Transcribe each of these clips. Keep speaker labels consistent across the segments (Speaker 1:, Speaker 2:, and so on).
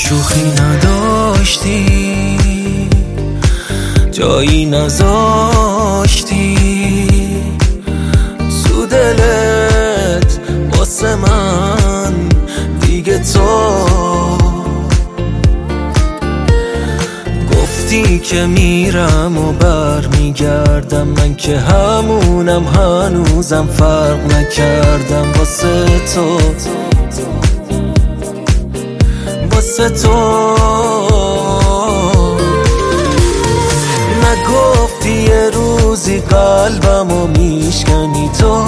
Speaker 1: شوخی نداشتی، جایی نذاشتی تو دلت واسه من دیگه. تو گفتی که میرم و برمیگردم، من که همونم هنوزم فرق نکردم واسه تو، واسه تو. نگفتی یه روزی قلبمو میشکنی تو،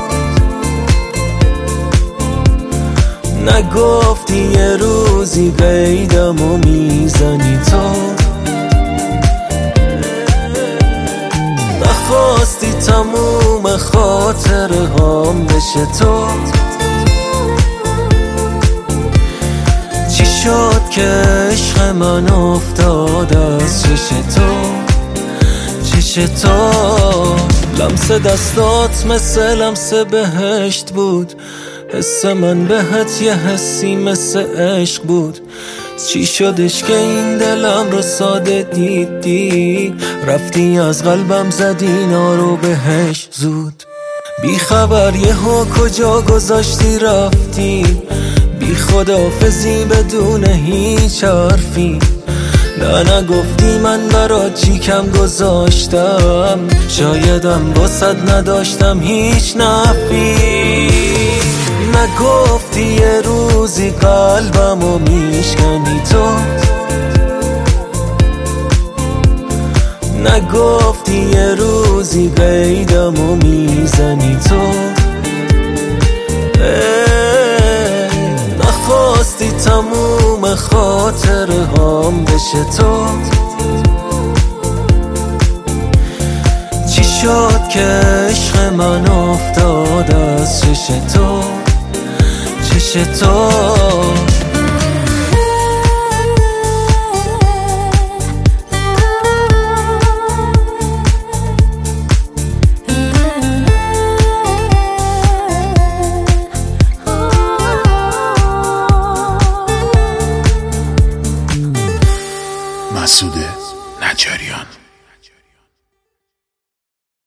Speaker 1: نگفتی یه روزی قیدمو میزنی تو، نخواستی تموم خاطره هام بشه تو. چی شد که عشق من افتاد از چش تو، چش تو. لمس دستات مثل لمس بهشت بود، حس من بهت یه حسی مثل عشق بود. چی شدش که این دلم رو ساده دیدی، رفتی از قلبم زدی نارو بهش زود. بی خبر یهو کجا گذاشتی رفتی، بی خداحافظی بدون هیچ حرفی. نه نگفتی من برات چی کم گذاشتم، شایدم واسط نداشتم هیچ نفی. نگفتی یه روزی قلبمو میشکنی تو، نگفتی یه روزی قیدمو میزنی تو. نخواستی تموم خاطره هام بشه تو. چی شد که عشق من افتاد از چش تو، چش تو.